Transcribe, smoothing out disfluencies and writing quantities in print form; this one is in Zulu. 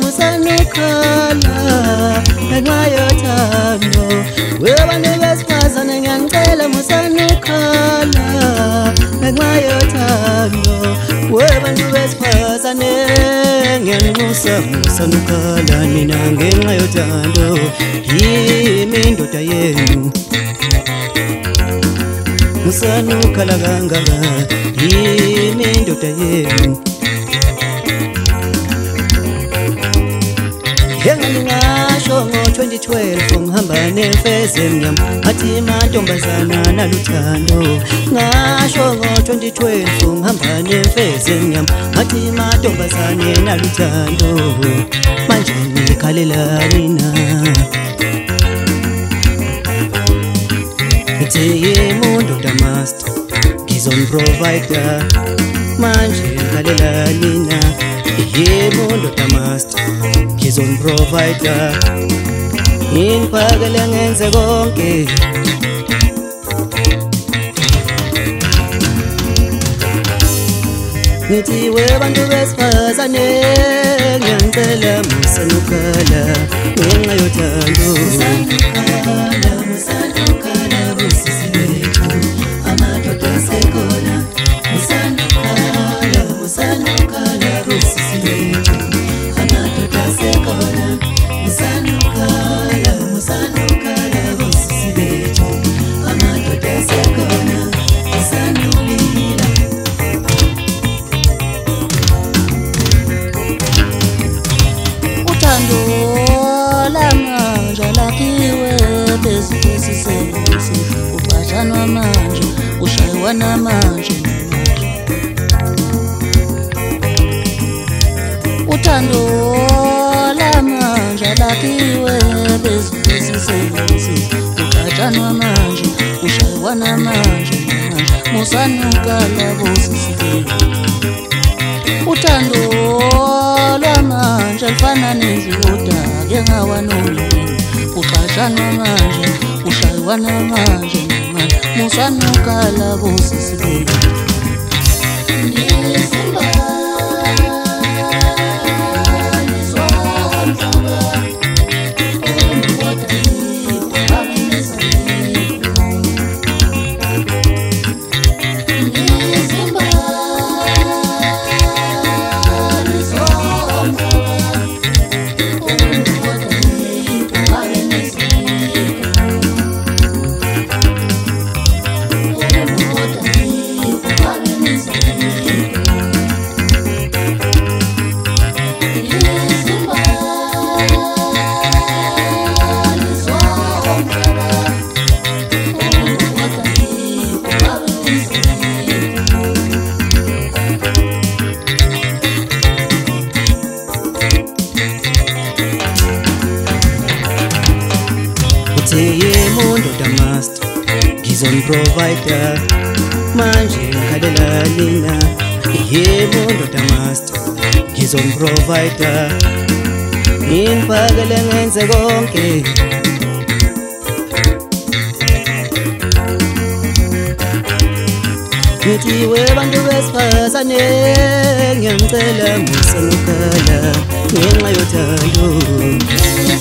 musanukhala ngenxa yothando webantu besifazane ngiyanicela musanukhala ngenxa yothando webantu besifazane ngiyanxusa musanukhala nina ngenxa yothando yimi indoda yenu musanukhala kangaka yimi indoda yenu Ngasho ngo-2012 ngihamba nemfeze emnyama athi mantombazana naluthando Ngasho ngo-2012 ngihamba nemfeze emnyama athi mantombazane naluthando Manje ngikhalelani na Ngithi ngindoda master ngizomprovider Manje ngikhalelani na ngindoda master ngizomprovider Ngiphakele ngenze konke Ngithi webantu besifazane ngiyanicela musanukhala ngenxa yothando Musanukhala, musanukhala bosisi bethu amadoda asekhona Musanukhala, musanukhala bosisi bethu amadoda asekhona Musanukhala, musanukhala bosisi bethu amadoda asekhona Musanulila Uthando lamanje lakhiwe phezu kwesisebenzi Ubhajanwa manje, ushaywa namanje Uthando lamanje lakhiwe phezu kwesisebenzi Ubhajanwa manje, ushaywa namanje Musanukhala bosisi bethu Uthando lwamanje lufana nenjuda kengawanolini Ubhajanwa manje, ushaywa namanje Musanukhala bosisi bethu Ndoda master ngizomprovider manje ngikhalelani na ndoda master ngizomprovider Ngiphakele ngenze konke Ngithi webantu besifazane ngiyanicela musanukhala ngenxa yothando